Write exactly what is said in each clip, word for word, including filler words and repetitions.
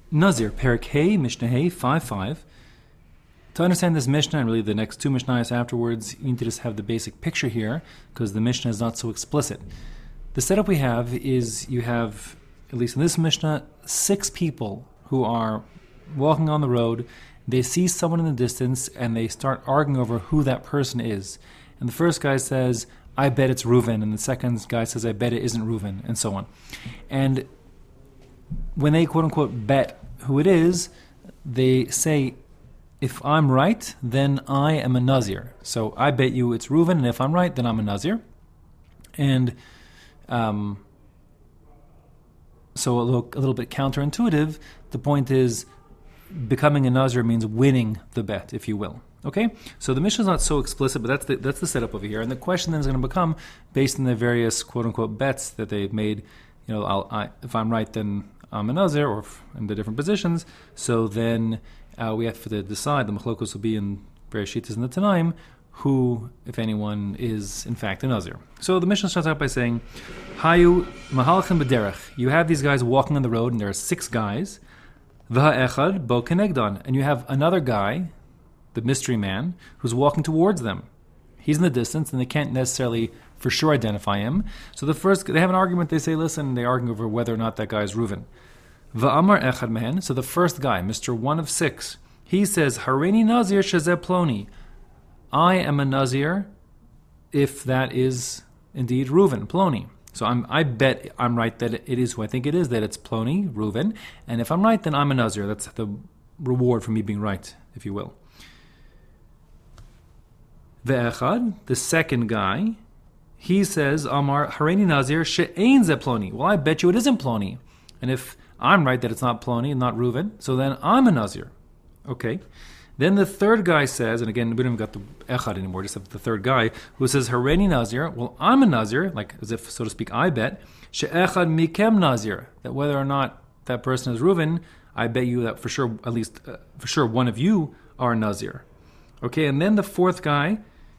Nazir, Perek Hey, Mishnah Hey, five five. To understand this Mishnah, and really the next two Mishnahs afterwards, you need to just have the basic picture here, because the Mishnah is not so explicit. The setup we have is you have, at least in this Mishnah, six people who are walking on the road. They see someone in the distance, and they start arguing over who that person is. And the first guy says, I bet it's Reuven, and the second guy says, I bet it isn't Reuven, and so on. And when they quote-unquote bet who it is, they say, if I'm right, then I am a Nazir. So I bet you it's Reuven, and if I'm right, then I'm a Nazir. And um, so a little, a little bit counterintuitive, the point is becoming a Nazir means winning the bet, if you will. Okay? So the Mishnah is not so explicit, but that's the, that's the setup over here. And the question then is going to become, based on the various quote-unquote bets that they've made, you know, I'll, I, if I'm right, then I'm a Nazir, or in the different positions. So then uh, we have to decide, the Machlokos will be in various Shittas in the Tanaim, who, if anyone, is in fact a Nazir. So the Mishnah starts out by saying, Hayu mahalchem b'derech. You have these guys walking on the road, and there are six guys. V'ha echad bo kenegdan. And you have another guy, the mystery man, who's walking towards them. He's in the distance, and they can't necessarily for sure identify him. So the first, they have an argument, they say, listen, they argue over whether or not that guy is Reuven. Va'amar echad mehen, so the first guy, Mister One of Six, he says, Hareini Nazir shezeh ploni. I am a Nazir if that is indeed Reuven, Ploni. So I'm, I bet I'm right that it is who I think it is, that it's Ploni, Reuven. And if I'm right, then I'm a Nazir. That's the reward for me being right, if you will. Ve'echad, the second guy, he says, Amar Hareini Nazir she'ein ze Ploni. Well, I bet you it isn't Ploni. And if I'm right that it's not Ploni and not Reuven, so then I'm a Nazir. Okay. Then the third guy says, and again, we don't even got the Echad anymore, just have the third guy, who says, Hareini Nazir. Well, I'm a Nazir, like as if, so to speak, I bet. She'echad mikem Nazir. That whether or not that person is Reuven, I bet you that for sure, at least uh, for sure, one of you are Nazir. Okay, and then the fourth guy,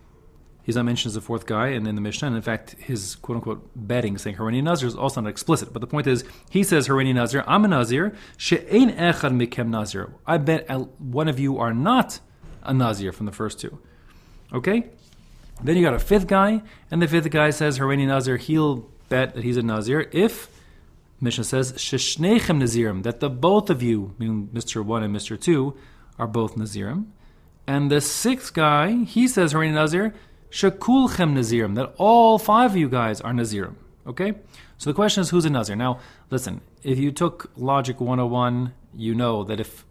he's not mentioned as the fourth guy, and then the Mishnah, and in fact, his quote-unquote betting, saying Hareini Nazir, is also not explicit. But the point is, he says Hareini Nazir, I'm a Nazir, she'ein echad mikem Nazir. I bet one of you are not a Nazir from the first two. Okay? Then you got a fifth guy, and the fifth guy says Hareini Nazir, he'll bet that he's a Nazir if, Mishnah says, sheshnechem Nazirim, that the both of you, meaning Mister One and Mister Two, are both Nazirim. And the sixth guy, he says Hareini Nazir, Shekulchem Nazirim, that all five of you guys are Nazirim. Okay? So the question is, who's a Nazir? Now, listen, if you took Logic one oh one, you know that if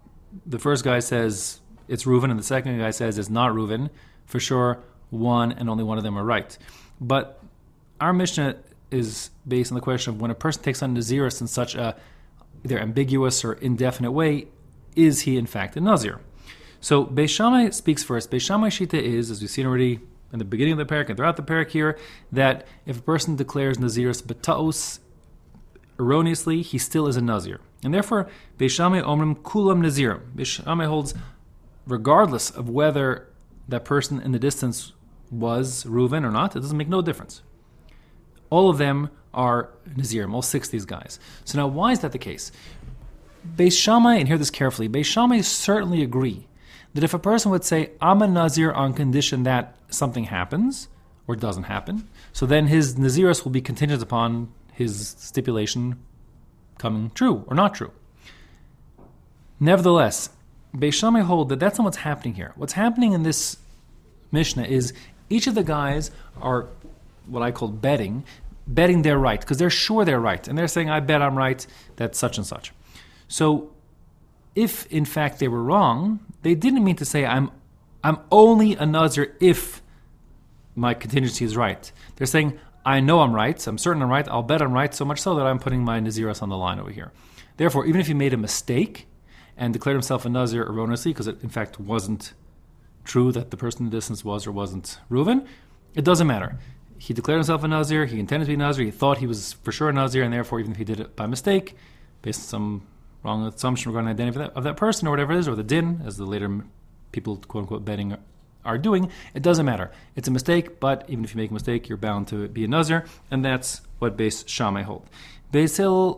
the first guy says it's Reuven and the second guy says it's not Reuven, for sure, one and only one of them are right. But our Mishnah is based on the question of when a person takes on Nazirus in such a either ambiguous or indefinite way, is he in fact a Nazir? So Beis Shammai speaks first. Beis Shammai Shita is, as we've seen already in the beginning of the parak and throughout the parak here, that if a person declares Nazirus B'ta'us erroneously, he still is a Nazir. And therefore, Beis Shammai Omrim Kulam Nazirim. Beis Shammai holds, regardless of whether that person in the distance was Reuven or not, it doesn't make no difference. All of them are Nazirim, all six of these guys. So now, why is that the case? Beis Shammai, and hear this carefully, Beis Shammai certainly agree that if a person would say, I'm a Nazir on condition that something happens or doesn't happen, so then his Nazirus will be contingent upon his stipulation coming true or not true. Nevertheless, Beis Shammai hold that that's not what's happening here. What's happening in this Mishnah is each of the guys are what I call betting, betting they're right, because they're sure they're right. And they're saying, I bet I'm right, that's such and such. So if, in fact, they were wrong, they didn't mean to say, I'm I'm only a Nazir if my contingency is right. They're saying, I know I'm right, I'm certain I'm right, I'll bet I'm right, so much so that I'm putting my Nazirus on the line over here. Therefore, even if he made a mistake and declared himself a Nazir erroneously, because it, in fact, wasn't true that the person in the distance was or wasn't Reuven, it doesn't matter. He declared himself a Nazir, he intended to be a Nazir, he thought he was for sure a Nazir, and therefore, even if he did it by mistake, based on some wrong assumption regarding the identity of that, of that person or whatever it is, or the din, as the later people, quote-unquote, betting are doing, it doesn't matter. It's a mistake, but even if you make a mistake, you're bound to be a Nazir, and that's what Beis Shammai hold. Beis Hillel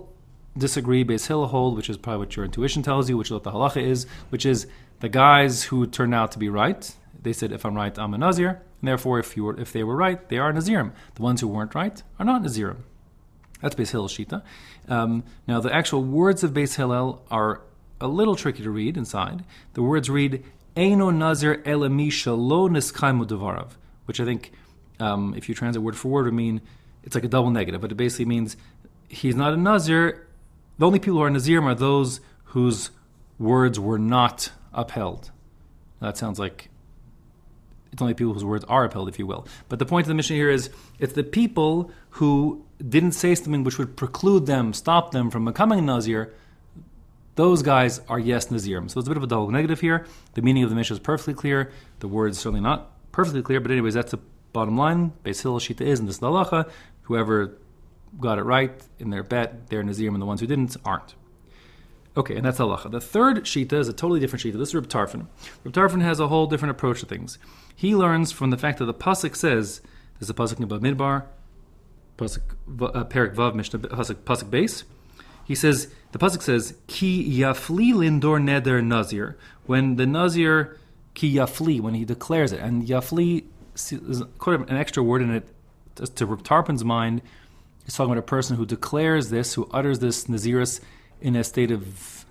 disagree. Beis Hillel hold, which is probably what your intuition tells you, which is what the halacha is, which is the guys who turned out to be right. They said, if I'm right, I'm a Nazir. And therefore, if you were, if they were right, they are Nazirim. The ones who weren't right are not Nazirim. That's Beis Hillel Shita. Um, now, the actual words of Beis Hillel are a little tricky to read inside. The words read, Eino Nazir elamisha lo niskaimu devarav, which I think, um, if you translate word for word, would mean it's like a double negative, but it basically means he's not a Nazir. The only people who are Nazirim are those whose words were not upheld. Now, that sounds like it's only people whose words are upheld, if you will. But the point of the mission here is it's the people who didn't say something which would preclude them, stop them from becoming a Nazir. Those guys are yes Nazirim. So it's a bit of a double negative here. The meaning of the mission is perfectly clear. The words certainly not perfectly clear. But anyways, that's the bottom line. Beis Hillel Shita is in this halacha. Whoever got it right in their bet, they're Nazirim, and the ones who didn't aren't. Okay, and that's halacha. The third shita is a totally different shita. This is Reb Tarfon. Reb Tarfon has a whole different approach to things. He learns from the fact that the pasuk says, there's a pasuk in Bamidbar, pasuk uh, Perik Vav Mishnah pasuk pasuk base. He says the pasuk says ki yafli lindor neder nazir, when the nazir ki yafli, when he declares it, and yafli is quite an extra word in it to Reb Tarfon's mind. He's talking about a person who declares this, who utters this naziris in a state of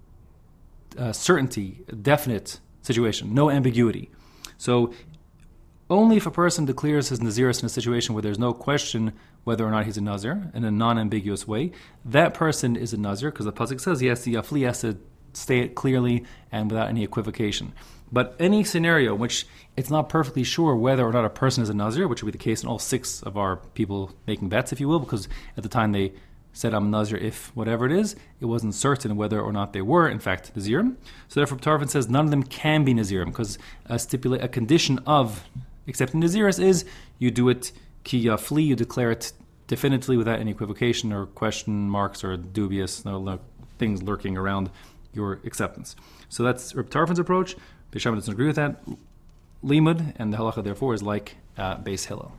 uh, certainty, a definite situation, no ambiguity. So only if a person declares his naziris in a situation where there's no question whether or not he's a nazir, in a non-ambiguous way, that person is a nazir, because the pasuk says he has to yafli, has to say it clearly and without any equivocation. But any scenario in which it's not perfectly sure whether or not a person is a nazir, which would be the case in all six of our people making bets, if you will, because at the time they said I'm Nazir if whatever it is, it wasn't certain whether or not they were, in fact, Nazirim. So therefore, Tarfon says none of them can be Nazirim, because a, stipulate, a condition of accepting Naziris is you do it ki yafli, you declare it definitively without any equivocation or question marks or dubious no, no, things lurking around your acceptance. So that's Reb Tarfon's approach. Beis Shammai doesn't agree with that. Limud, and the halacha therefore is like uh, Beis Hillel.